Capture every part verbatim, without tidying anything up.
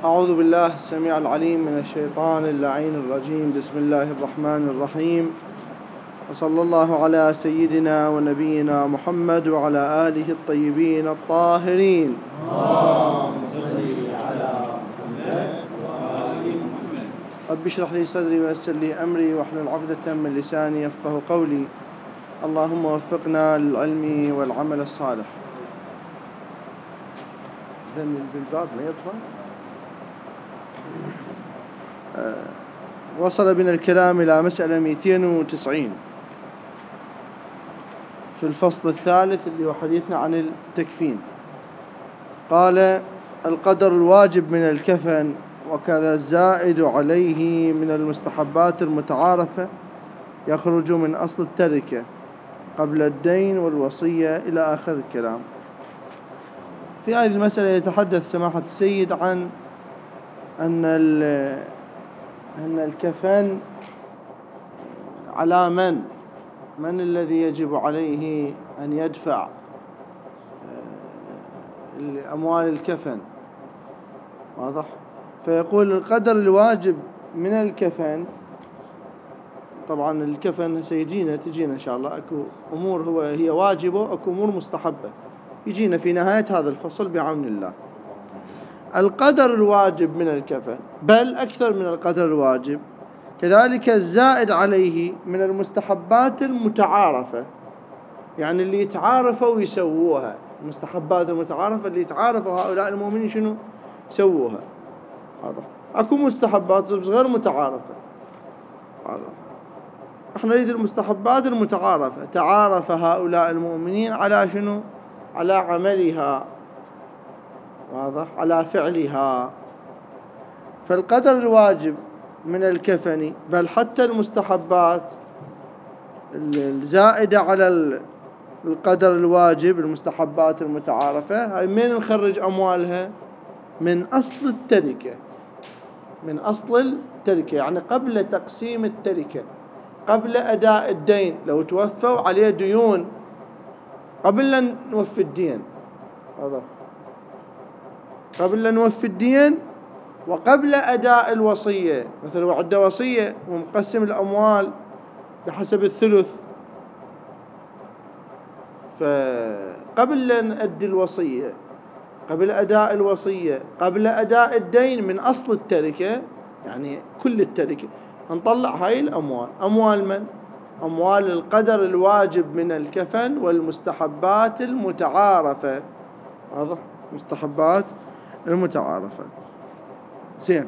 أعوذ بالله السميع العليم من الشيطان اللعين الرجيم. بسم الله الرحمن الرحيم، وصلى الله على سيدنا ونبينا محمد وعلى آله الطيبين الطاهرين. اللهم صل على محمد وآل محمد. رب اشرح لي صدري ويسر لي أمري واحلل عقدة من لساني يفقه قولي. اللهم وفقنا للعلم والعمل الصالح. ذن بالباب ما يطفى. أه وصل بنا الكلام إلى مسألة مئتين وتسعين في الفصل الثالث اللي هو حديثنا عن التكفين. قال: القدر الواجب من الكفن وكذا الزائد عليه من المستحبات المتعارفة يخرج من أصل التركة قبل الدين والوصية إلى آخر الكلام. في هذه المسألة يتحدث سماحة السيد عن أن أن الكفن على من من الذي يجب عليه أن يدفع أموال الكفن. واضح؟ فيقول القدر الواجب من الكفن. طبعا الكفن سيجينا تجينا إن شاء الله أكو أمور هو هي واجبة، أكو أمور مستحبة يجينا في نهاية هذا الفصل بعون الله. القدر الواجب من الكفن، بل أكثر من القدر الواجب، كذلك الزائد عليه من المستحبات المتعارفة، يعني اللي يتعارفوا ويسووها. المستحبات المتعارفة اللي يتعارفوا هؤلاء المؤمنين شنو سووها. واضح؟ أكو مستحبات بس غير متعارفة. واضح؟ احنا نريد المستحبات المتعارفة. تعارف هؤلاء المؤمنين على شنو؟ على عملها. واضح؟ على فعلها. فالقدر الواجب من الكفن، بل حتى المستحبات الزائدة على القدر الواجب، المستحبات المتعارفة، هاي من نخرج أموالها؟ من أصل التركة. من أصل التركة يعني قبل تقسيم التركة، قبل أداء الدين. لو توفوا عليه ديون قبل أن نوفي الدين، هذا قبل أن نوفي الدين وقبل أداء الوصية. مثلا وعد وصية ومقسم الأموال بحسب الثلث، فقبل أن أدي الوصية، قبل أداء الوصية، قبل أداء الدين، من أصل التركة يعني كل التركة نطلع هاي الأموال. أموال من؟ أموال القدر الواجب من الكفن والمستحبات المتعارفة. واضح؟ مستحبات المتعارفة. زين.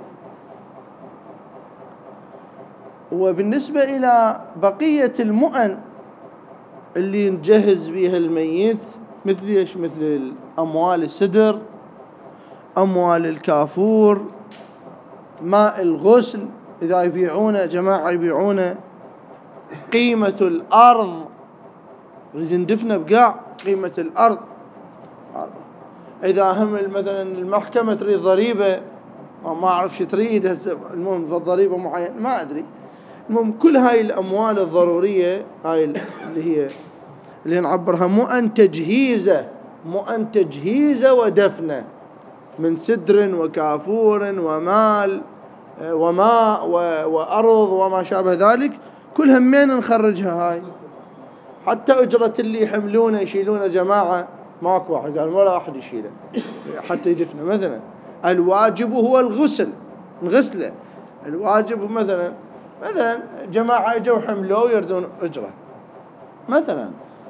وبالنسبة إلى بقية المؤن اللي نجهز بها الميت، مثل إيش؟ مثل أموال السدر، أموال الكافور، ماء الغسل. إذا يبيعون جماعة يبيعون قيمة الأرض، نريد ندفن بقاع قيمة الأرض. إذا هم مثلا المحكمة تريد ضريبة، ما أعرف شو تريد هسه، المهم في الضريبة معين ما أدري. المهم كل هاي الأموال الضرورية، هاي اللي هي اللي نعبرها مؤن تجهيزة، مؤن تجهيزة ودفنة، من سدر وكافور ومال وماء وأرض وما شابه ذلك، كلها من نخرجها هاي. حتى أجرة اللي يحملونه يشيلونه جماعة، ماكو واحد قال ولا أحد يشيله حتى يدفنه. مثلا الواجب هو الغسل، نغسله. الواجب مثلا مثلا جماعة اجوا حملوه يردون أجرة مثلا.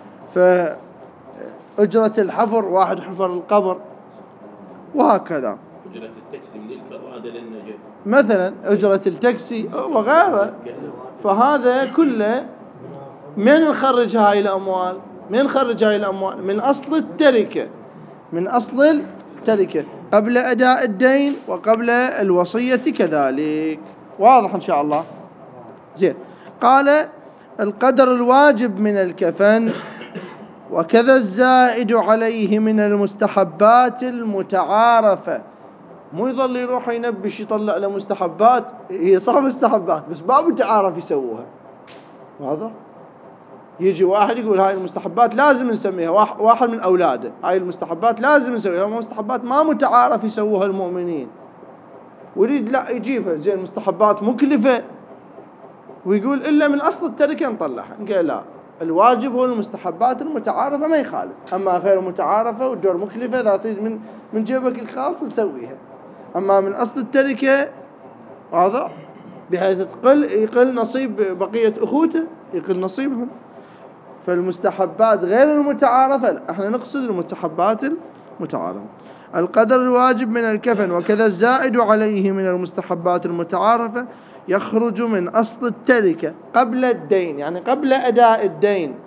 فأجرة الحفر، واحد حفر القبر، وهكذا. أجرة التاكسي من الكرادة للنجف مثلا أجرة التاكسي وغيره. فهذا كله من نخرج هاي الأموال؟ من نخرج هاي الأموال؟ من أصل التركة، من أصل التركة قبل أداء الدين وقبل الوصية كذلك. واضح إن شاء الله؟ زين. قال: القدر الواجب من الكفن وكذا الزائد عليه من المستحبات المتعارفة. مو يظل يروح ينبش يطلع له مستحبات، هي صح مستحبات بس ما متعارف يسووها. واضح؟ يجي واحد يقول هاي المستحبات لازم نسميها، واحد من أولاده، هاي المستحبات لازم نسويها، مستحبات ما متعارف يسووها المؤمنين. ويريد لا يجيبها زين مستحبات مكلفة ويقول إلا من أصل التركة نطلعها، نقول لا، الواجب هو المستحبات المتعارفة ما يخالف، أما غير متعارفة والدور مكلفة إذا تريد من من جيبك الخاص نسويها، أما من أصل التركة واضح بحيث تقل يقل نصيب بقية أخوته، يقل نصيبهم. فالمستحبات غير المتعارفة لا، احنا نقصد المستحبات المتعارفة. القدر الواجب من الكفن وكذا الزائد عليه من المستحبات المتعارفة يخرج من أصل التركة قبل الدين، يعني قبل أداء الدين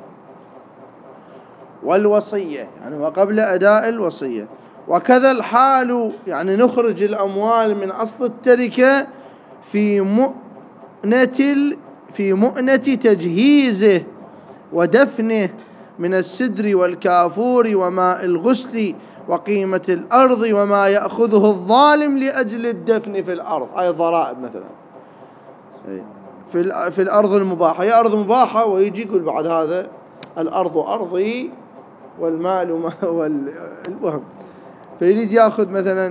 والوصية، يعني وقبل أداء الوصية. وكذا الحال، يعني نخرج الأموال من أصل التركة في مؤنة في مؤنة تجهيزه ودفنه من السدر والكافور وماء الغسل وقيمة الأرض وما يأخذه الظالم لأجل الدفن في الأرض، أي ضرائب مثلا في في الأرض المباحة، هي أرض مباحة ويجي يقول بعد هذا الأرض أرضي والمال والوهم، فيريد يأخذ مثلا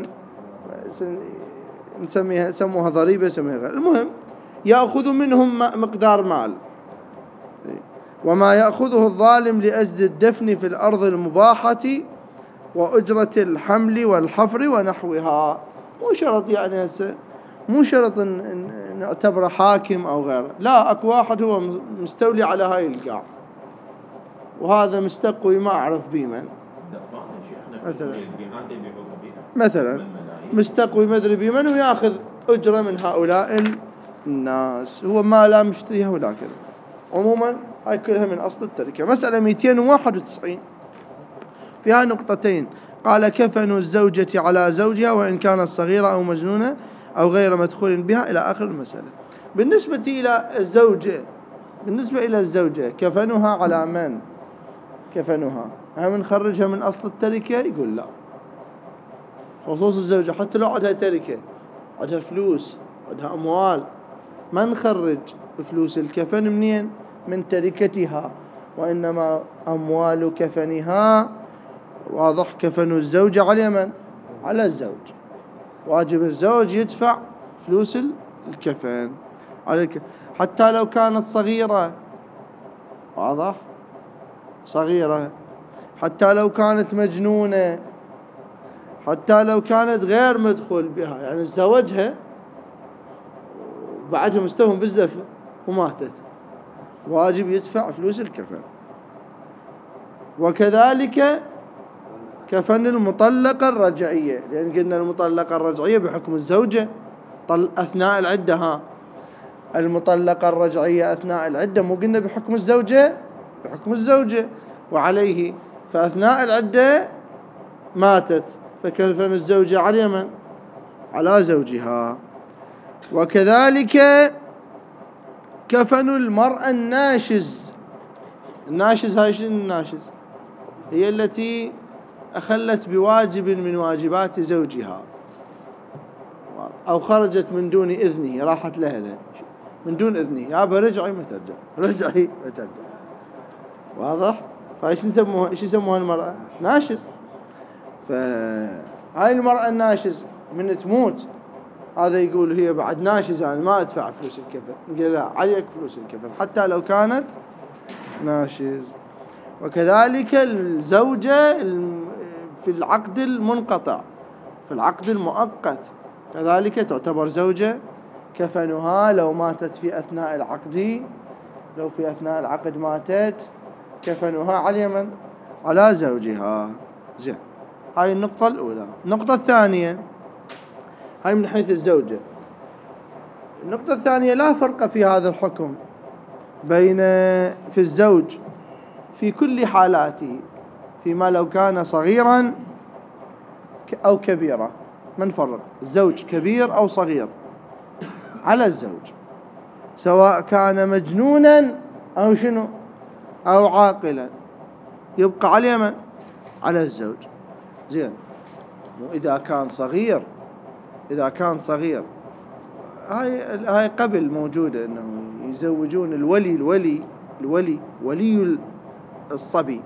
نسميها سموها ضريبة سموها غير، المهم يأخذ منهم مقدار مال وما يأخذه الظالم لأجل الدفن في الأرض المباحة وأجرة الحمل والحفر ونحوها. مو شرط يعني هسه مو شرط ان نعتبره حاكم أو غيره، لا، أكو واحد هو مستولي على هاي القاع وهذا مستقوي ما أعرف بيمن مثلا مثلا مستقوي مدري بيمن ويأخذ أجرة من هؤلاء الناس، هو ما لا مشتريها ولا كذا. عموما هاي كلها من أصل التركة. مسألة مئتين وواحد وتسعين فيها نقطتين. قال كفن الزوجة على زوجها وإن كانت صغيرة أو مجنونة أو غير مدخول بها إلى آخر المسألة. بالنسبة إلى الزوجة بالنسبة إلى الزوجة كفنها على من؟ كفنها هم نخرجها من أصل التركة؟ يقول لا، خصوص الزوجة حتى لو عندها تركة، عندها فلوس، عندها أموال، ما نخرج فلوس الكفن منين؟ من تركتها، وإنما أموال كفنها واضح كفن الزوجة على من؟ على الزوج، واجب الزوج يدفع فلوس الكفن عليك حتى لو كانت صغيرة، واضح صغيرة، حتى لو كانت مجنونة، حتى لو كانت غير مدخول بها، يعني زوجها وبعدها مستوهم بالزفة وماتت، واجب يدفع فلوس الكفن. وكذلك كفن المطلقة الرجعية، لأن قلنا المطلقة الرجعية بحكم الزوجة أثناء العدة، ها المطلقة الرجعية أثناء العدة، مو قلنا بحكم الزوجة بحكم الزوجة وعليه، فأثناء العدة ماتت فكفن الزوجة على من؟ على زوجها. وكذلك كفن المرأة الناشز. الناشز هاي شنو الناشز؟ هي التي أخلت بواجب من واجبات زوجها أو خرجت من دون إذنه، راحت لها من دون إذنه، يابا رجعي ما ترجع، رجعي ما ترجع، واضح؟ فايش نسموها؟ ايش يسموها المرأة؟ ناشز. فهاي المرأة الناشز من تموت هذا يقول هي بعد ناشز، يعني ما أدفع فلوس الكفن، نقول لا، عليك فلوس الكفن حتى لو كانت ناشز. وكذلك الزوجة في العقد المنقطع، في العقد المؤقت كذلك تعتبر زوجة، كفنها لو ماتت في أثناء العقد، لو في أثناء العقد ماتت كفنها على من؟ على زوجها. زين، هاي النقطة الأولى. النقطة الثانية هاي من حيث الزوجة. النقطة الثانية لا فرق في هذا الحكم بين في الزوج في كل حالاته، فيما لو كان صغيرا أو كبيرا، ما نفرق، الزوج كبير أو صغير على الزوج، سواء كان مجنونا أو شنو أو عاقلا، يبقى على من؟ على الزوج. زين، وإذا كان صغير إذا كان صغير هاي هاي قبل موجودة، إنه يزوجون الولي الولي الولي ولي الصبي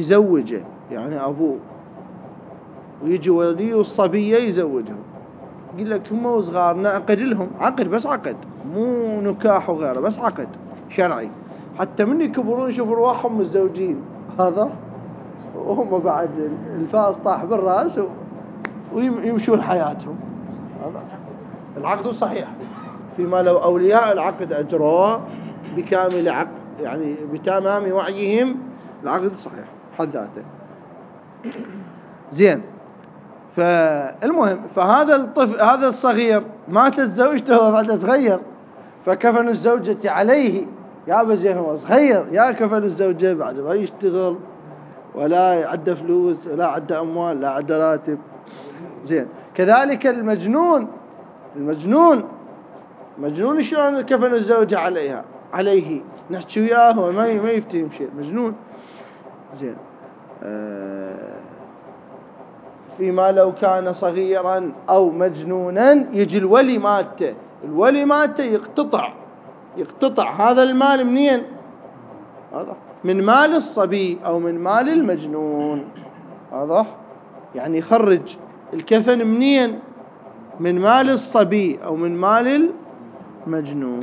يزوجه، يعني أبوه، ويجي ولي الصبية يزوجهم، يقول لك هم وصغار نعقد لهم عقد، بس عقد، مو نكاح وغيره، بس عقد شرعي، حتى من يكبرون يشوفوا رواحهم متزوجين، هذا وهم بعد الفاس طاح بالراس ويمشون حياتهم. هذا العقد الصحيح، فيما لو أولياء العقد أجروه بكامل عقد، يعني بتمام وعيهم، العقد الصحيح حد ذاته. زين. فالمهم، فهذا الطفل هذا الصغير ماتت زوجته وبعد صغير، فكفن الزوجة عليه، يا بزين هو صغير، يا كفن الزوجة بعد ما يشتغل ولا عنده فلوس ولا عنده أموال لا عنده راتب. زين. كذلك المجنون، المجنون مجنون شلون كفن الزوجة عليها عليه، نحكي وياه هو ما ما يفتهم شيء، مجنون. زين. آه فيما لو كان صغيرا أو مجنونا يجي الولي مالته، الولي مالته يقتطع يقتطع هذا المال منين؟ هذا من مال الصبي أو من مال المجنون. واضح؟ يعني يخرج الكفن منين؟ من مال الصبي أو من مال المجنون.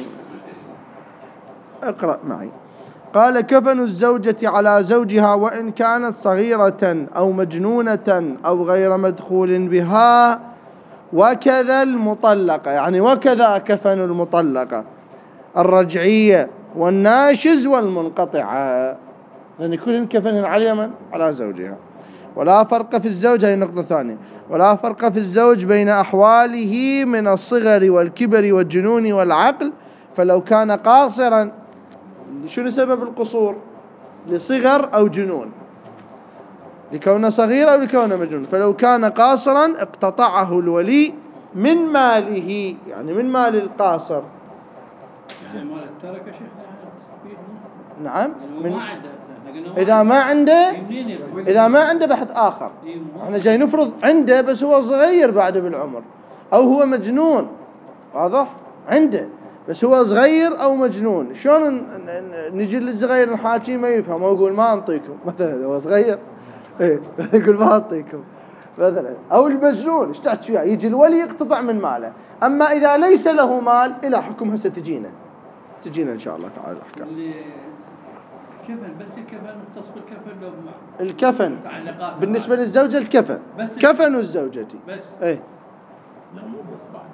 اقرأ معي. قال: كفن الزوجة على زوجها وإن كانت صغيرة أو مجنونة أو غير مدخول بها، وكذا المطلقة، يعني وكذا كفن المطلقة الرجعية والناشز والمنقطعة، لأن كل كفن على اليمن على زوجها. ولا فرق في الزوج، هذه النقطة الثانية، ولا فرق في الزوج بين أحواله من الصغر والكبر والجنون والعقل، فلو كان قاصرا، شنو سبب القصور؟ لصغر أو جنون، لكونه صغير أو لكونه مجنون، فلو كان قاصرا اقتطعه الولي من ماله، يعني من مال القاصر. يعني مال التركة شيخ. نعم. من إذا ما عنده إذا ما عنده بحث آخر، احنا جاي نفرض عنده بس هو صغير بعد بالعمر، أو هو مجنون. واضح؟ عنده بس هو صغير أو مجنون، شلون نجي للصغير الحاكي ما يفهم ويقول ما أنطيكم مثلا، هو صغير إيه يقول ما أنطيكم مثلا. أو المجنون ايش تحكي وياه؟ يجي الولي يقتطع من ماله. أما إذا ليس له مال، إلى حكمها ستجينا تجينا إن شاء الله تعالى الأحكام. كفن بس الكفن مختص بالكفن لو الكفن بالنسبة للزوجة، الكفن كفن الزوجة بس. إيه لا مو بس بعد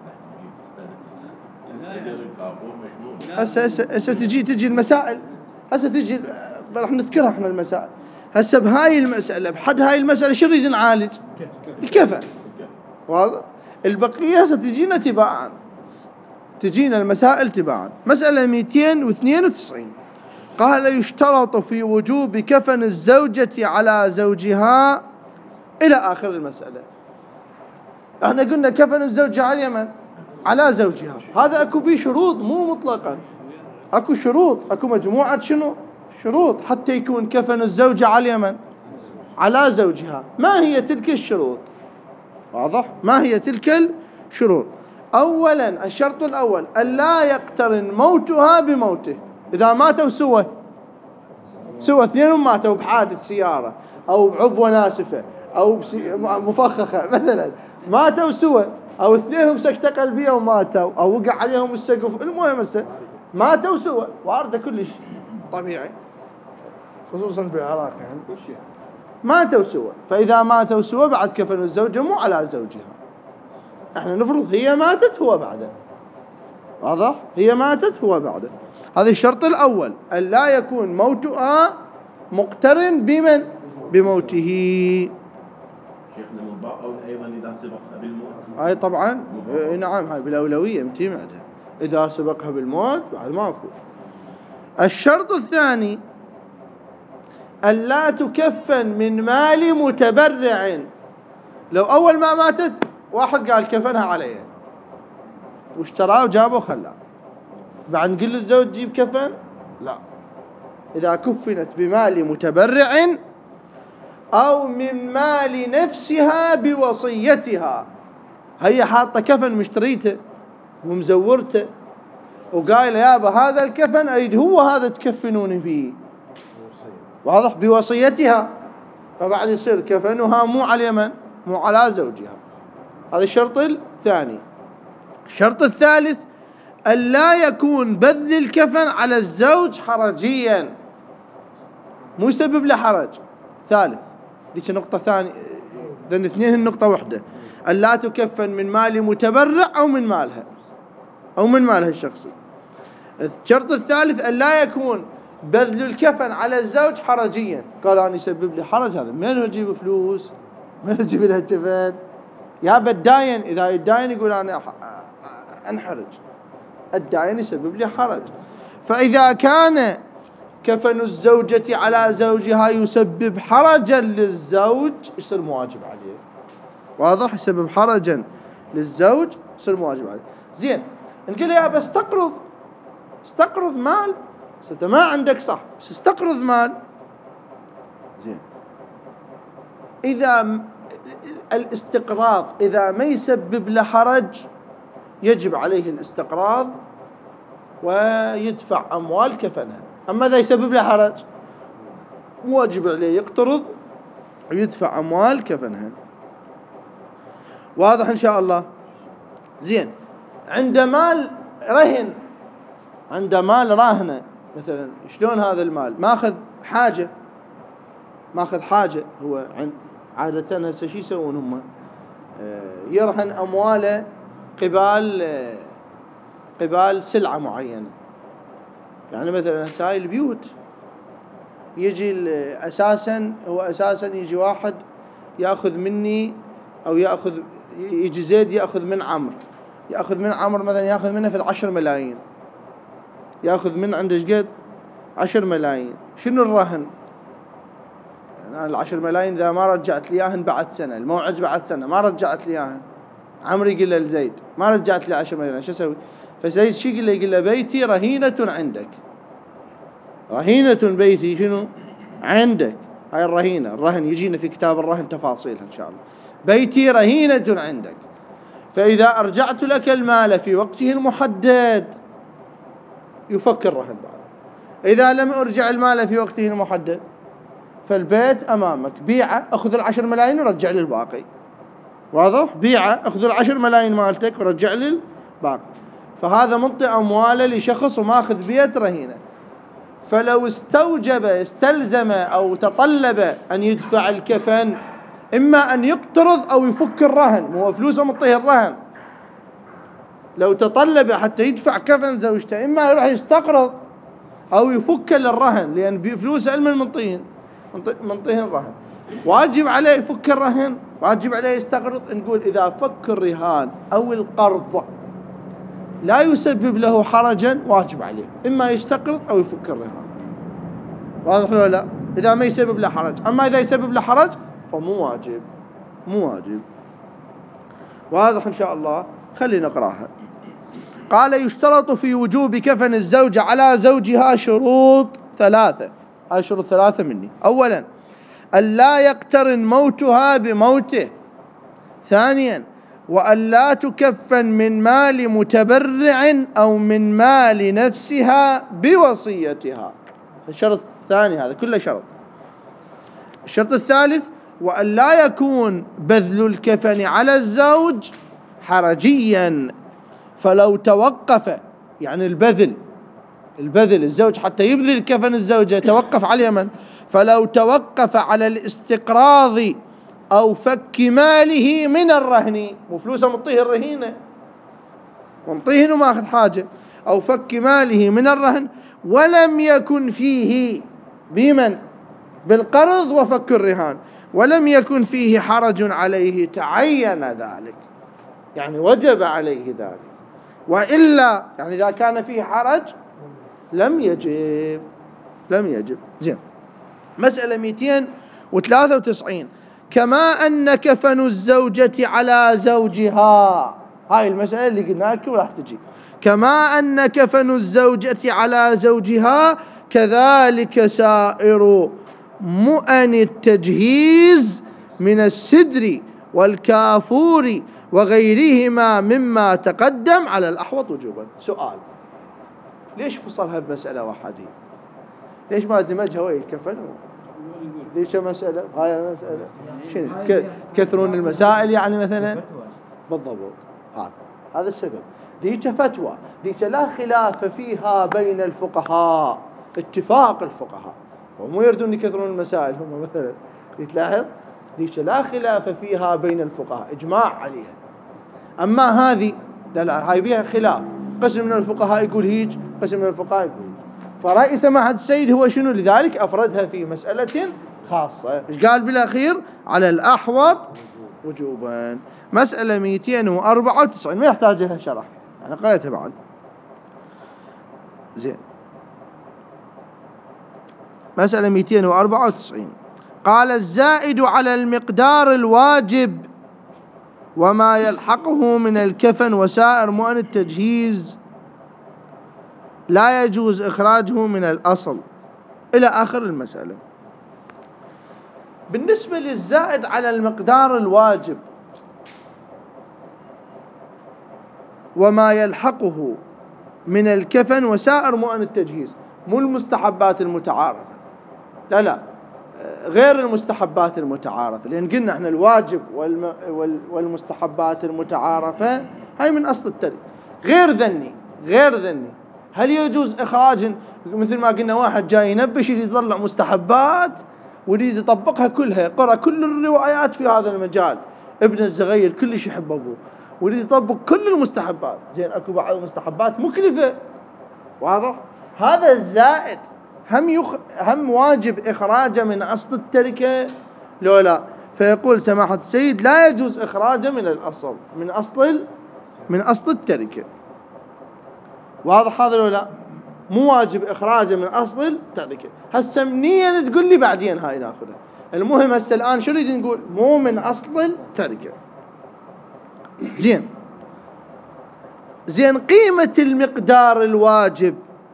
نجيب مجنون. هسه هسه هسه تجي تجي المسائل، هسه تجي راح نذكرها احنا المسائل. هسه بهاي المسألة، بحد هاي المسألة شو نريد نعالج؟ الكفن. واضح؟ البقية هسه تجينا تباعا، تجينا المسائل تباعا. مسألة مئتين واثنين وتسعين قال: يشترط في وجوب كفن الزوجة على زوجها، إلى آخر المسألة. احنا قلنا كفن الزوجة على اليمن على زوجها، هذا اكو بيه شروط، مو مطلقا، اكو شروط، اكو مجموعة شنو شروط حتى يكون كفن الزوجة على اليمن على زوجها. ما هي تلك الشروط؟ واضح؟ ما هي تلك الشروط؟ اولا، الشرط الاول الا يقترن موتها بموته. اذا ماتوا سوى سوى اثنين ماتوا بحادث سيارة او بعبوة ناسفة او مفخخة مثلا، ماتوا سوى، او اثنينهم سكتة قلبية وماتوا، او وقع عليهم السقف، المهم ماتوا سوى، وارده كلش طبيعي خصوصا بالعراق، يعني كل شيء ماتوا سوى. فاذا ماتوا سوى بعد كفن الزوجة مو على زوجها، احنا نفرض هي ماتت هو بعده. واضح؟ هي ماتت هو بعده. هذا الشرط الاول، ان لا يكون موتها مقترن بمن؟ بموته. شيخنا من باب أولى أيضا إذا سبقها بالموت. هاي طبعا نعم، هاي بالأولوية متي معدها، إذا سبقها بالموت بعد ماكو. الشرط الثاني ألا تكفن من مال متبرع. لو أول ما ماتت واحد قال كفنها عليه واشتراه وجابه وخلاه، بعد نقول للزوج جيب كفن؟ لا. إذا كفنت بمال متبرع أو من مال نفسها بوصيتها، هي حاطة كفن مشتريته ومزورته وقايل يابا هذا الكفن أريد هو هذا تكفنوني فيه، واضح؟ بوصيتها، فبعد يصير كفنها مو على اليمن، مو على زوجها. هذا الشرط الثاني. الشرط الثالث ألا يكون بذل الكفن على الزوج حرجيا، مو يسبب له حرج. ثالث ذيك نقطة ثانية، ذن اثنين النقطة واحدة. ألا تكفن من مال متبرع أو من مالها أو من مالها الشخصي. الشرط الثالث ألا يكون بذل الكفن على الزوج حرجيا. قال أنا يسبب لي حرج، هذا من يجيب فلوس؟ من يجيب لها كفن؟ يا بالداين، إذا الداين يقول أنا أنحرج، الداين يسبب لي حرج. فإذا كان كفن الزوجة على زوجها يسبب حرجا للزوج يصير مواجب عليه. واضح؟ يسبب حرجا للزوج يصير مواجب عليه. زين، نقول يا بس استقرض استقرض مال، انت ما عندك صح، بس استقرض مال. زين، إذا الاستقراض إذا ما يسبب له حرج يجب عليه الاستقراض ويدفع أموال كفنها. أما إذا يسبب له حرج واجب عليه يقترض ويدفع أموال كفنها. واضح إن شاء الله؟ زين، عند مال رهن، عند مال راهنة مثلا، شلون هذا المال؟ ماخذ حاجة ماخذ حاجة هو عادة هسه شو يسوون هم؟ يرهن أمواله قبال قبال سلعة معينة. يعني مثلا هاي البيوت يجي أساسا هو أساسا يجي واحد يأخذ مني أو يأخذ يجي زيد يأخذ من عمرو يأخذ من عمرو مثلا يأخذ منه في العشر ملايين، يأخذ من عنده قد عشر ملايين. شنو الرهن؟ يعني العشر ملايين إذا ما رجعت لي إياهن بعد سنة، الموعد بعد سنة ما رجعت لي إياهن، عمرو يقول له لزيد ما رجعت لي عشر ملايين، شو أسوي؟ فزيد شو يقول له؟ يقول له بيتي رهينة عندك، رهينة بيتي شنو عندك. هاي الرهينة، الرهن يجينا في كتاب الرهن تفاصيلها إن شاء الله. بيتي رهينة عندك، فإذا أرجعت لك المال في وقته المحدد يفك الرهن بعد. إذا لم أرجع المال في وقته المحدد فالبيت أمامك، بيعه أخذ العشر ملايين ورجع لي الباقي. واضح؟ بيعه أخذ العشر ملايين مالتك ورجع لي الباقي. فهذا منطي أمواله لشخص وماخذ بيت رهينة. فلو استوجب استلزم أو تطلب أن يدفع الكفن، إما أن يقترض أو يفك الرهن، مو فلوسه مطيه الرهن. لو تطلب حتى يدفع كفن زوجته إما يروح يستقرض أو يفك للرهن، لأن بفلوسه علم المنطيهن منطيهن الرهن. واجب عليه يفك الرهن، واجب عليه يستقرض. نقول إذا فك الرهان أو القرض لا يسبب له حرجا واجب عليه إما يستقرض أو يفك الرهان. واضح ولا لا؟ إذا ما يسبب له حرج. أما إذا يسبب له حرج فمو واجب، مو واجب. واضح إن شاء الله؟ خلينا نقراها. قال يشترط في وجوب كفن الزوجة على زوجها شروط ثلاثة. هاي شروط ثلاثة مني. أولا ألا يقترن موتها بموته. ثانيا وألا تكفن من مال متبرع أو من مال نفسها بوصيتها. الشرط الثاني هذا كله شرط. الشرط الثالث وألا يكون بذل الكفن على الزوج حرجيا، فلو توقف، يعني البذل البذل الزوج حتى يبذل كفن الزوجة توقف على من؟ فلو توقف على الاستقراض أو فك ماله من الرهن، مو فلوسه مطيه الرهينة ومطيه وما أخذ حاجة، أو فك ماله من الرهن ولم يكن فيه بمن؟ بالقرض وفك الرهان، ولم يكن فيه حرج عليه تعين ذلك، يعني وجب عليه ذلك. وإلا يعني إذا كان فيه حرج لم يجب لم يجب زين. مسألة مئتين وثلاثة وتسعين. كما أن كفن الزوجة على زوجها، هاي المسألة اللي قلنا لكم راح تجي. كما أن كفن الزوجة على زوجها كذلك سائر مؤن التجهيز من السدر والكافور وغيرهما مما تقدم على الأحوط وجوبا. سؤال: ليش فصلها بمسألة واحدة؟ ليش ما دمجها ويا الكفن؟ ليش مسألة هاي مسألة شنو كثرون المسائل يعني مثلا؟ بالضبط، هذا هذا السبب. ذيك فتوى، ذيك لا خلاف فيها بين الفقهاء، اتفاق الفقهاء، ومو يردون يكثرون المسائل هم مثلا. تلاحظ ذيك لا خلاف فيها بين الفقهاء، إجماع عليها. أما هذه لا لا، هاي بيها خلاف، قسم من الفقهاء يقول هيج، قسم من الفقهاء يقول هيج. فرأي سماحة السيد هو شنو؟ لذلك أفردها في مسألة خاصة. إيش قال بالأخير؟ على الأحوط وجوبا. مسألة مئتين وأربعة وتسعين ما يحتاج لها شرح، أنا قرأتها بعد. زين. مسألة مئتين وأربعة وتسعين قال: الزائد على المقدار الواجب وما يلحقه من الكفن وسائر مؤن التجهيز لا يجوز إخراجه من الأصل، إلى آخر المسألة. بالنسبة للزائد على المقدار الواجب وما يلحقه من الكفن وسائر مؤن التجهيز، مو المستحبات المتعارفة، لا لا، غير المستحبات المتعارفة، لأن قلنا احنا الواجب والم والمستحبات المتعارفة هاي من أصل الترك. غير ذني غير ذني هل يجوز إخراج؟ مثل ما قلنا واحد جاي ينبش اللي يطلع مستحبات ويريد يطبقها كلها، قرأ كل الروايات في هذا المجال، ابن الزغير كلش يحب أبوه ويريد يطبق كل المستحبات. زين أكو بعض المستحبات مكلفة، واضح؟ هذا الزائد هم يخ... هم واجب إخراجه من أصل التركة لو لا؟ فيقول سماحة السيد لا يجوز إخراجه من الأصل، من أصل من أصل التركة. واضح هذا لو لا؟ مو واجب إخراجه من أصل التركة. هسه منين تقول لي بعدين هاي ناخذها. المهم هسه الآن شو نريد نقول؟ مو من أصل التركة. زين زين قيمة المقدار الواجب،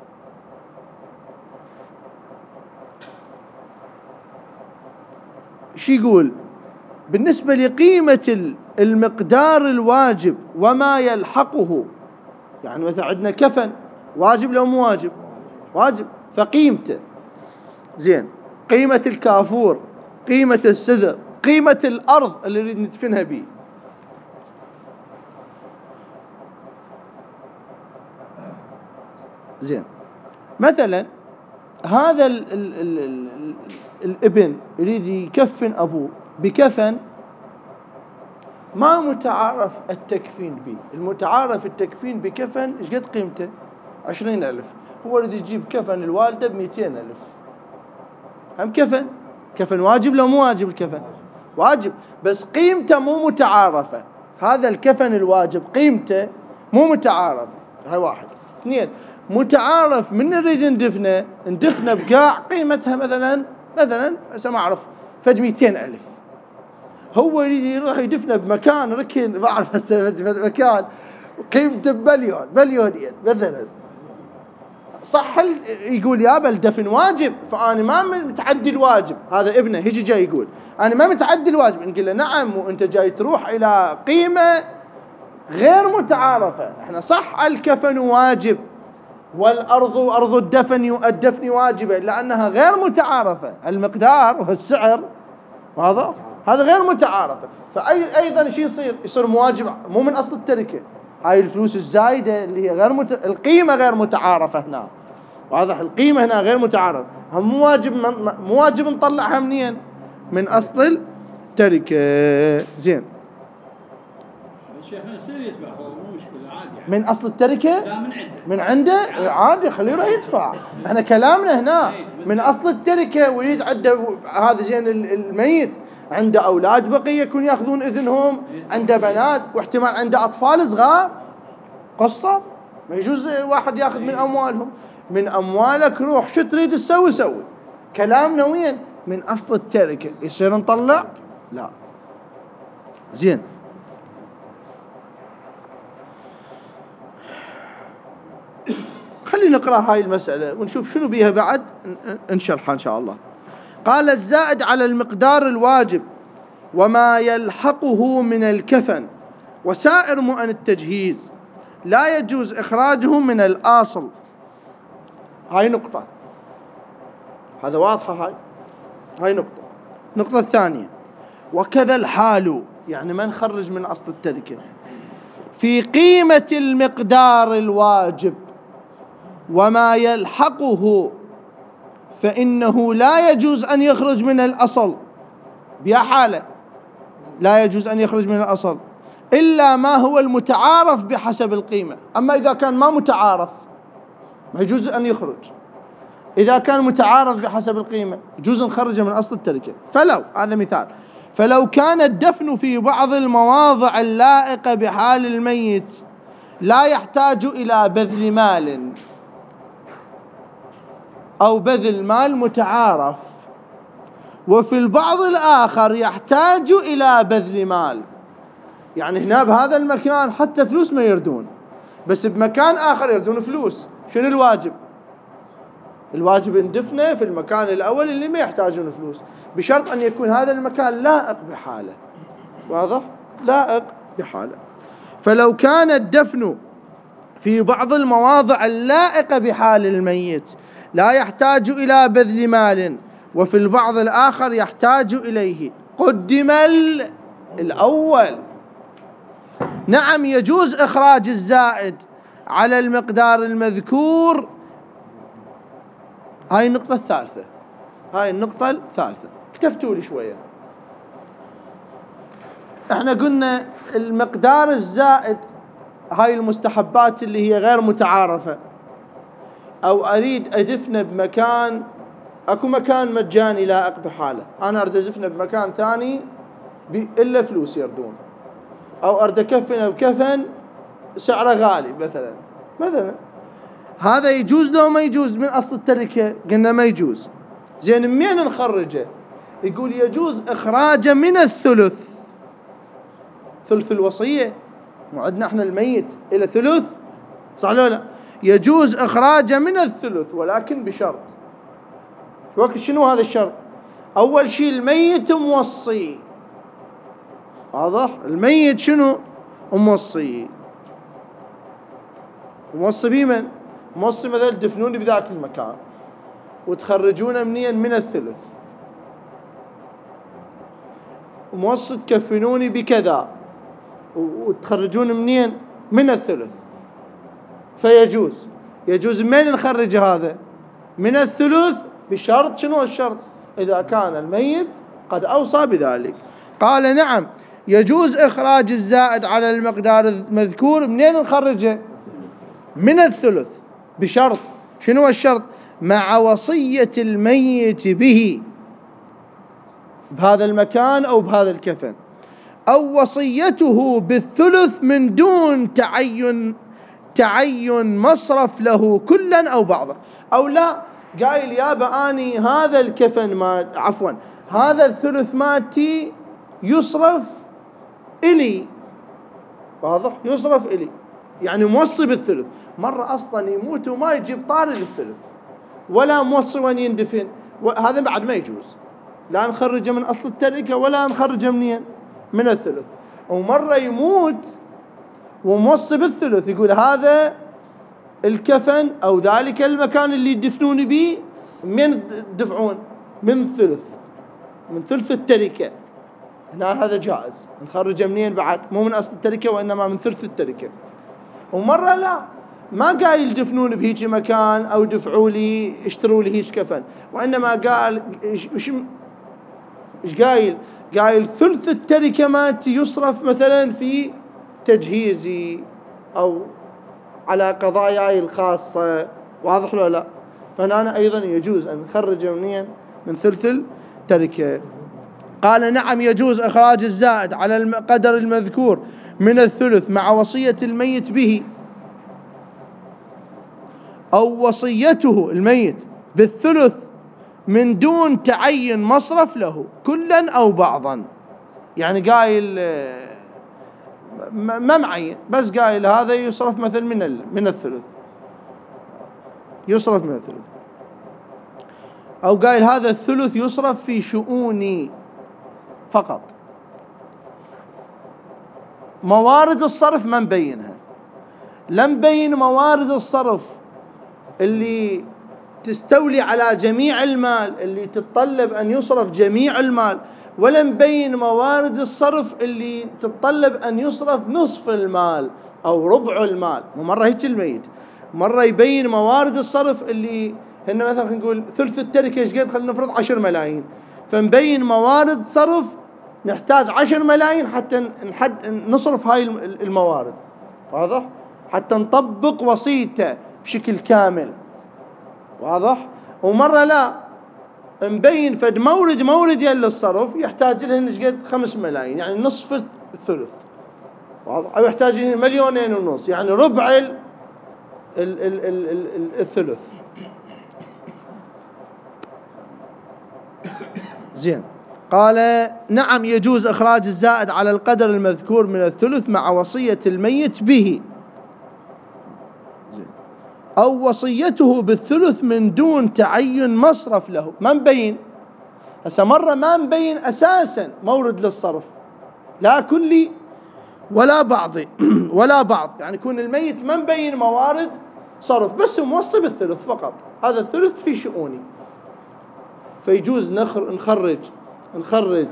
شو يقول بالنسبة لقيمة المقدار الواجب وما يلحقه؟ يعني مثلا عندنا كفن، واجب لو مو واجب؟ واجب، فقيمته. زين، قيمة الكافور، قيمة السدر، قيمة الأرض اللي نريد ندفنها به. زين، مثلا هذا ال ال ال ال ال الابن يريد يكفن أبوه بكفن ما متعارف التكفين به. المتعارف التكفين بكفن إيش قد قيمته؟ عشرين ألف. هو يريد يجيب كفن الوالدة بمئتين ألف. هم كفن، كفن واجب لو مو واجب؟ الكفن واجب، بس قيمته مو متعارفة. هذا الكفن الواجب قيمته مو متعارفة. هاي واحد. اثنين، متعارف من نريد ندفنه ندفنه بقاع قيمتها مثلا مثلا ما أعرف فد مئتين ألف. هو يريد يروح يدفنه بمكان ركن، ما أعرف هسه مكان قيمته بمليون مليونين مثلا. صح يقول يابا الدفن واجب، فأنا ما متعدي الواجب. هذا ابنه هيجي جاي يقول أنا ما متعدي الواجب. نقول له نعم، وأنت جاي تروح إلى قيمة غير متعارفة. احنا صح الكفن واجب والأرض أرض الدفن الدفن واجبة، لأنها غير متعارفة. المقدار والسعر واضح، هذا غير متعارفة. فأي أيضا شيء يصير يصير مواجب، مو من أصل التركة. هاي الفلوس الزايدة اللي هي غير مت... القيمة غير متعارفة هنا، واضح؟ القيمة هنا غير متعارفة، هم مو واجب مو واجب نطلعها منين؟ من أصل التركة. زين، الشيخ يصير يدفع، هو مو مشكلة عادي يعني. من أصل التركة؟ لا، من عنده من عنده عادي، خليه يروح يدفع. احنا كلامنا هنا من أصل التركة ويريد عنده هذا. زين، الميت عنده أولاد بقية يكون يأخذون إذنهم، عنده بنات، واحتمال عنده أطفال صغار، قصة ما يجوز واحد يأخذ من أموالهم. من أموالك روح شو تريد تسوي سوي. كلامنا وين؟ من أصل التركة يصير نطلع؟ لا. زين، خلينا نقرأ هاي المسألة ونشوف شنو بيها بعد نشرحها إن شاء الله. قال: الزائد على المقدار الواجب وما يلحقه من الكفن وسائر مؤن التجهيز لا يجوز إخراجه من الأصل. هاي نقطة، هذا واضحة. هاي هاي نقطة. النقطة الثانية: وكذا الحال، يعني ما نخرج من أصل التركة في قيمة المقدار الواجب وما يلحقه، فإنه لا يجوز أن يخرج من الأصل بها حالة، لا يجوز أن يخرج من الأصل إلا ما هو المتعارف بحسب القيمة. أما إذا كان ما متعارف ما يجوز أن يخرج. إذا كان متعارف بحسب القيمة يجوز نخرجه من أصل التركة. فلو، هذا مثال، فلو كان الدفن في بعض المواضع اللائقة بحال الميت لا يحتاج إلى بذل مال أو بذل مال متعارف، وفي البعض الآخر يحتاج إلى بذل مال، يعني هنا بهذا المكان حتى فلوس ما يردون، بس بمكان آخر يردون فلوس، شنو الواجب؟ الواجب ندفنه في المكان الأول اللي ما يحتاجون فلوس، بشرط أن يكون هذا المكان لائق بحاله. واضح؟ لائق بحاله. فلو كان الدفن في بعض المواضع اللائقة بحال الميت لا يحتاج إلى بذل مال، وفي البعض الآخر يحتاج إليه، قدم الأول. نعم يجوز إخراج الزائد على المقدار المذكور. هاي النقطة الثالثة، هاي النقطة الثالثة اكتفتوا لي شوية. احنا قلنا المقدار الزائد، هاي المستحبات اللي هي غير متعارفة، أو أريد أدفنه بمكان، أكو مكان مجاني لائق بحاله، أنا أريد أدفنه بمكان ثاني إلا فلوس يردون، أو أريد أكفنه بكفن سعره غالي مثلا مثلا هذا يجوز لو ما يجوز من أصل التركة؟ قلنا ما يجوز. زين منين نخرجه؟ يقول يجوز إخراجه من الثلث، ثلث الوصية، وعدنا احنا الميت إلى ثلث، صح ولا لا؟ يجوز إخراجه من الثلث، ولكن بشرط. وقت شنو هذا الشرط؟ أول شيء الميت موصي. واضح؟ الميت شنو؟ موصي. موصي بمن؟ موصي مثلا دفنوني بذاك المكان وتخرجونه منين؟ من الثلث. موصي تكفنوني بكذا وتخرجون منين؟ من الثلث. فيجوز، يجوز من نخرج هذا؟ من الثلث، بشرط. شنو الشرط؟ إذا كان الميت قد أوصى بذلك. قال نعم يجوز إخراج الزائد على المقدار المذكور. منين نخرجه؟ من الثلث، بشرط. شنو الشرط؟ مع وصية الميت به، بهذا المكان أو بهذا الكفن، أو وصيته بالثلث من دون تعين تعين مصرف له كلا أو بعضا. أو لا، قايل يابا أني هذا الكفن ما عفوا هذا الثلث مالتي يصرف إلي. واضح؟ يصرف إلي، يعني موصي بالثلث. مرة أصلا يموت وما يجيب طاري للثلث، ولا موصي وين يندفن، هذا بعد ما يجوز. لا نخرجه من أصل التركة ولا نخرجه منين؟ من الثلث. ومرة يموت وموصي بالثلث، يقول هذا الكفن أو ذلك المكان اللي يدفنون به من دفعون؟ من ثلث، من ثلث التركة. هنا هذا جائز، نخرجه منين بعد؟ مو من أصل التركة وإنما من ثلث التركة. ومرة لا، ما قال يدفنون بهيج مكان أو دفعوا لي اشتروا لي هيج كفن، وإنما قال إيش إيش قايل؟ قايل ثلث التركة مالتي يصرف مثلا في تجهيزي أو على قضاياي الخاصة. واضح ولا لا؟ فهنا أيضا يجوز أن نخرج منين؟ من ثلث التركة. قال نعم يجوز إخراج الزائد على القدر المذكور من الثلث مع وصية الميت به، أو وصيته الميت بالثلث من دون تعين مصرف له كلا أو بعضا. يعني قايل ما معين، بس قايل هذا يصرف مثل من من الثلث، يصرف من الثلث. أو قايل هذا الثلث يصرف في شؤوني فقط. موارد الصرف ما نبينها، لم بين موارد الصرف اللي تستولي على جميع المال، اللي تتطلب أن يصرف جميع المال، ولم بين موارد الصرف اللي تتطلب أن يصرف نصف المال. أو ربع المال. ومرة هيك الميت مرة يبين موارد الصرف اللي هن مثلا نقول ثلث التركة ايش قد، خلينا نفرض عشر ملايين، فنبين موارد صرف نحتاج عشر ملايين حتى نحد نصرف هاي الموارد، واضح؟ حتى نطبق وصيته بشكل كامل، واضح؟ ومرة لا نبين فد مورد مورد يلا الصرف يحتاج له ايش قد خمس ملايين، يعني نصف الثلث، واضح؟ أو يحتاج مليونين ونص، يعني ربع ال ال ال ال ال الثلث. زين. قال نعم يجوز إخراج الزائد على القدر المذكور من الثلث مع وصية الميت به، زين، أو وصيته بالثلث من دون تعين مصرف له. ما مبين هسه مرة ما مبين أساسا مورد للصرف، لا كلي ولا بعضي ولا بعض، يعني يكون الميت ما مبين موارد صرف بس موصي بالثلث فقط، هذا الثلث في شؤوني. فيجوز نخرج نخرج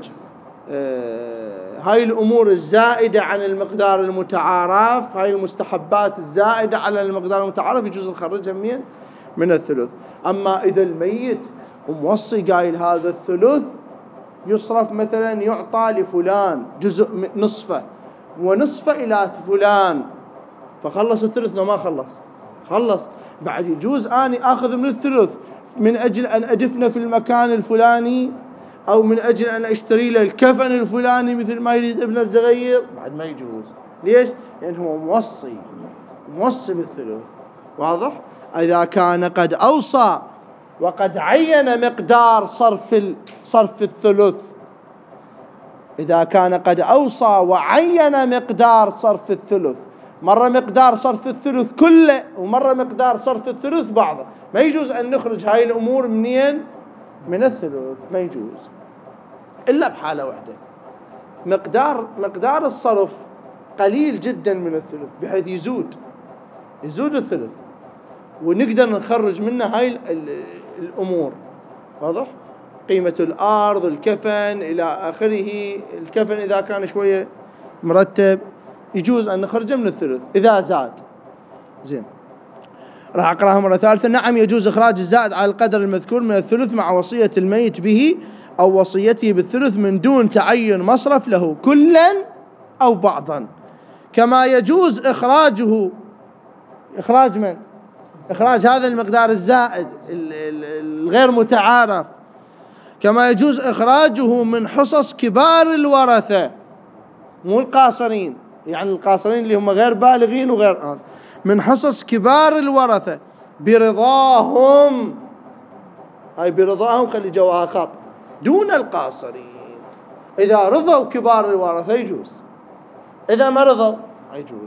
آه هاي الأمور الزائدة عن المقدار المتعارف، هاي المستحبات الزائدة على المقدار المتعارف يجوز نخرجها منين؟ من الثلث. أما إذا الميت وموصي قايل هذا الثلث يصرف مثلا يعطى لفلان جزء نصفه ونصفه إلى فلان، فخلص الثلث لو ما خلص خلص، بعد يجوز أني أخذ من الثلث من أجل أن أدفنه في المكان الفلاني، أو من أجل أن أشتري له الكفن الفلاني مثل ما يريد ابنه الصغير، بعد ما يجوز. ليش؟ لأنه هو موصي موصي بالثلث، واضح؟ إذا كان قد أوصى وقد عين مقدار صرف صرف الثلث، إذا كان قد أوصى وعين مقدار صرف الثلث، مرة مقدار صرف الثلث كله ومرة مقدار صرف الثلث بعضه، ما يجوز أن نخرج هاي الأمور منين؟ من الثلث، ما يجوز إلا بحالة واحدة، مقدار مقدار الصرف قليل جدا من الثلث بحيث يزود يزود الثلث ونقدر نخرج منه هاي الأمور، واضح؟ قيمة الأرض، الكفن إلى آخره. الكفن إذا كان شوية مرتب يجوز أن نخرجه من الثلث إذا زاد. زين، راح أقرأها مرة ثالثة. نعم يجوز إخراج الزائد على القدر المذكور من الثلث مع وصية الميت به أو وصيته بالثلث من دون تعين مصرف له كلا أو بعضا، كما يجوز إخراجه إخراج من؟ إخراج هذا المقدار الزائد الغير متعارف، كما يجوز إخراجه من حصص كبار الورثة، مو القاصرين، يعني القاصرين اللي هم غير بالغين وغير، من حصص كبار الورثة برضاهم، هاي برضاهم خلي جواها خط، دون القاصرين. إذا رضوا كبار الورثة يجوز، إذا ما رضوا يجوز،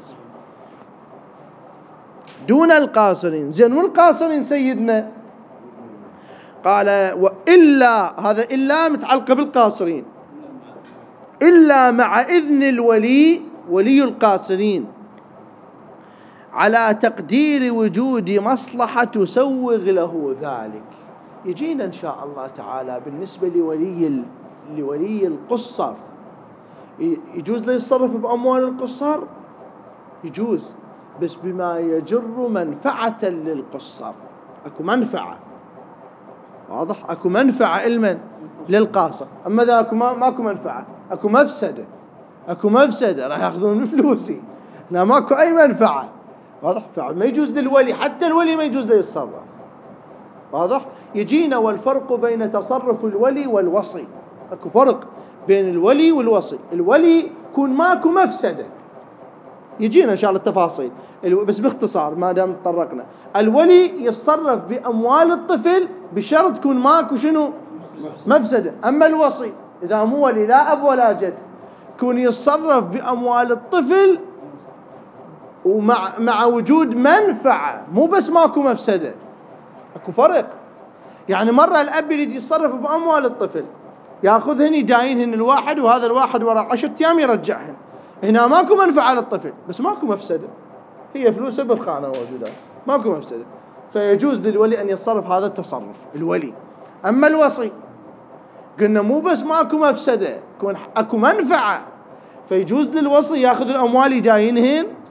دون القاصرين. زين، والقاصرين سيدنا قال وإلا، هذا إلا متعلقة بالقاصرين، إلا مع إذن الولي ولي القاصرين على تقدير وجود مصلحة تسوغ له ذلك. يجينا إن شاء الله تعالى بالنسبة لولي لولي القصر، يجوز له يتصرف بأموال القصر، يجوز بس بما يجر منفعة للقصر، أكو منفعة، واضح؟ أكو منفعة إلمن للقاصر، أما إذا أكو ما ماكو منفعة، أكو مفسدة، أكو مفسدة راح يأخذون فلوسي، لا ماكو أي منفعة، واضح؟ فما يجوز للولي، حتى الولي ما يجوز له يتصرف، واضح؟ يجينا والفرق بين تصرف الولي والوصي، أكو فرق بين الولي والوصي. الولي يكون ماكو مفسدة، يجينا إن شاء الله التفاصيل، بس باختصار ما دام تطرقنا. الولي يتصرف بأموال الطفل بشرط تكون ماكو شنو؟ مفسدة. أما الوصي إذا مو ولي لا أب ولا جد يكون يتصرف بأموال الطفل ومع مع وجود منفعة، مو بس ماكو مفسدة، أكو فرق. يعني مرة الأب يريد يتصرف بأموال الطفل يأخذهن يداينهن الواحد، وهذا الواحد وراء عشرة أيام يرجعهن، هنا ماكو منفعة للطفل بس ماكو مفسدة، هي فلوسه بالخانة موجودة، ماكو مفسدة، فيجوز للولي أن يتصرف هذا التصرف الولي. أما الوصي قلنا مو بس ماكو مفسدة، يكون أكو منفعة، فيجوز للوصي يأخذ الأموال يداينهن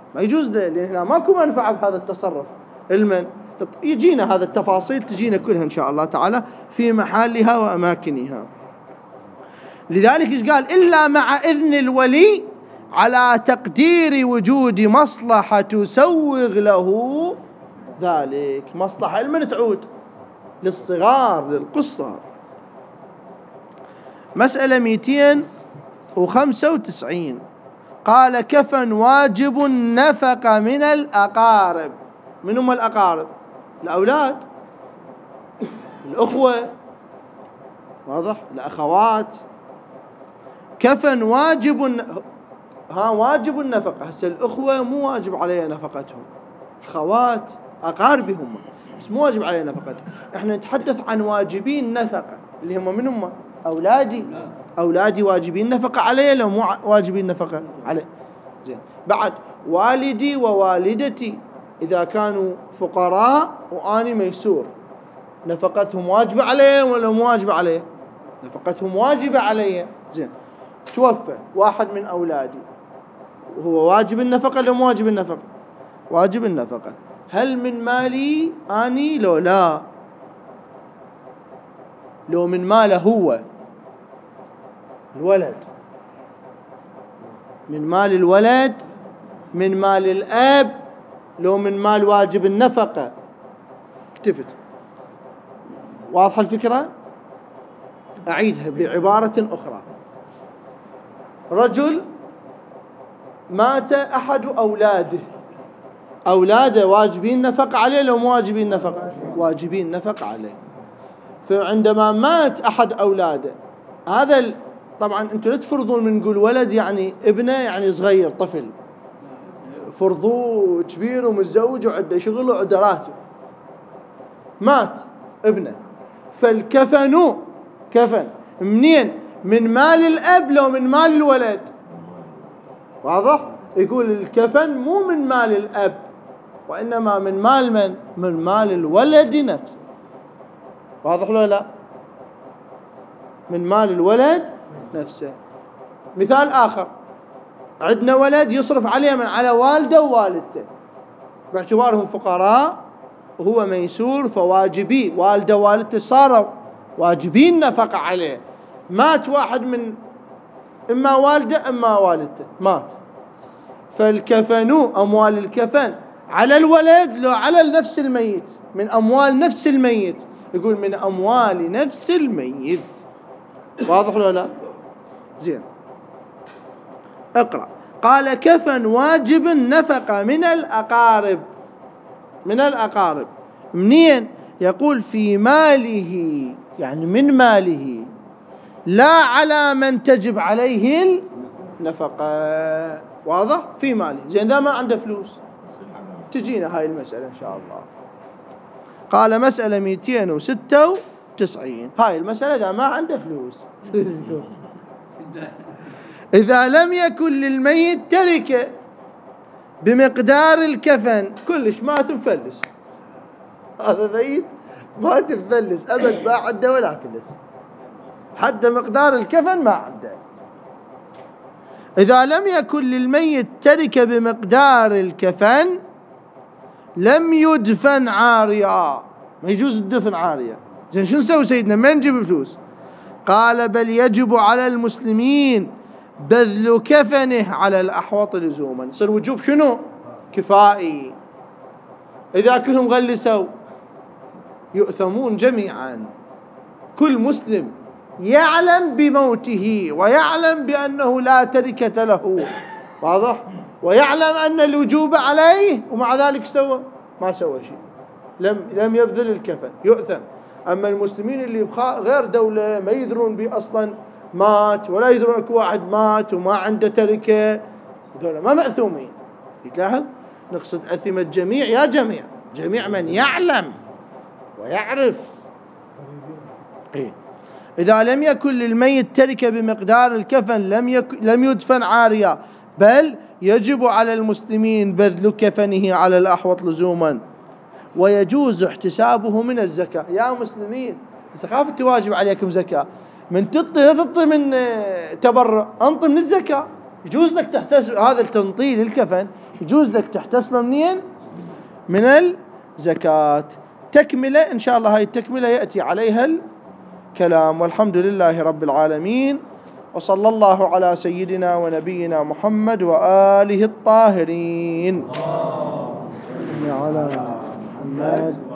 ما يجوز له، لأن هنا ماكو منفعة بهذا التصرف. المن يجينا هذا التفاصيل تجينا كلها إن شاء الله تعالى في محلها وأماكنها. لذلك إيش قال؟ إلا مع إذن الولي على تقدير وجود مصلحة تسوغ له ذلك. مصلحة المن تعود للصغار للقصار. مسألة مئتين وخمسة وتسعين قال كفن واجب النفقة من الأقارب. من هم الأقارب؟ الأولاد، الأخوة، واضح، الأخوات. كفن واجب، ها واجب النفقة. هسه الأخوة مو واجب عليها نفقتهم، الخوات أقاربهم بس مو واجب عليها نفقتهم. احنا نتحدث عن واجبين نفقة اللي هم من هم؟ أولادي. أولادي واجبين نفقة عليه لو مو واجبين نفقة عليه؟ زين. بعد والدي ووالدتي إذا كانوا فقراء وأني ميسور، نفقتهم واجبة عليه ولا مو واجبة عليه؟ نفقتهم واجبة عليه. زين. توفى واحد من أولادي وهو واجب النفقة لو مو واجب النفقة؟ واجب النفقة. هل من مالي أني لو لا؟ لو من ماله هو الولد، من مال الولد، من مال الأب، لو من مال واجب النفقة. اكتفت. واضحة الفكرة؟ أعيدها بعبارة أخرى. رجل مات أحد أولاده، أولاده واجبين نفقة عليه لو مو واجبين نفقة؟ واجبين نفقة عليه. فعندما مات أحد أولاده، هذا ال... طبعا أنتم لا تفرضون من نقول ولد يعني ابنه يعني صغير طفل، فرضوه كبير ومتزوج وعنده شغل وعنده راتب. مات ابنه، فالكفن كفن منين؟ من مال الأب لو من مال الولد؟ واضح؟ يقول الكفن مو من مال الأب وإنما من مال من؟ من مال الولد نفسه. واضح ولا لا؟ من مال الولد نفسه. مثال آخر، عندنا ولد يصرف عليه من على والده ووالدته باعتبارهم فقراء وهو ميسور، فواجبي والده ووالدته صاروا واجبين نفقة عليه. مات واحد من إما والده إما والدته، مات، فالكفن أموال الكفن على الولد لو على نفس الميت؟ من أموال نفس الميت. يقول من أموال نفس الميت. واضح ولا لا؟ زين. اقرأ. قال كفن واجب النفقة من الأقارب. من الأقارب منين؟ يقول في ماله، يعني من ماله، لا على من تجب عليه النفقة. واضح؟ في ماله. زين. إذا ما عنده فلوس تجينا هاي المسألة إن شاء الله. قال مسألة مئتين وستة وتسعين هاي المسألة إذا ما عنده فلوس. إذا لم يكن للميت تركة بمقدار الكفن، كلش ما تنفلس، هذا ميت ما تنفلس أبد، ما عنده ولا فلس، حتى مقدار الكفن ما عنده. إذا لم يكن للميت تركة بمقدار الكفن لم يدفن عاريا. ما يجوز الدفن عاريا. زين شو نسوي سيدنا؟ ما نجيب فلوس. قال بل يجب على المسلمين بذل كفنه على الأحوط لزوما. يصير وجوب شنو؟ كفائي. إذا كلهم غلسوا يؤثمون جميعا. كل مسلم يعلم بموته ويعلم بأنه لا تركة له، واضح، ويعلم أن الوجوب عليه ومع ذلك سوى ما سوى شيء، لم لم يبذل الكفن، يؤثم. أما المسلمين اللي غير دولة ما يدرون به أصلا مات، ولا يدرون أكو واحد مات وما عنده تركة، دولة ما مأثومين. يتلاحظ؟ نقصد أثم الجميع يا جميع، جميع من يعلم ويعرف. إيه؟ إذا لم يكن للميت تركة بمقدار الكفن لم يك... لم يدفن عاريا، بل يجب على المسلمين بذل كفنه على الأحوط لزوما، ويجوز احتسابه من الزكاة. يا مسلمين ثقافة واجب عليكم زكاة، من تطي لا تطي من تبرع، انطي من الزكاة. يجوز لك تحتسب هذا التنطيل للكفن، يجوز لك تحتسبه منين؟ من الزكاة. تكملة إن شاء الله، هاي التكملة يأتي عليها الكلام. والحمد لله رب العالمين، وصلى الله على سيدنا ونبينا محمد وآله الطاهرين. على محمد.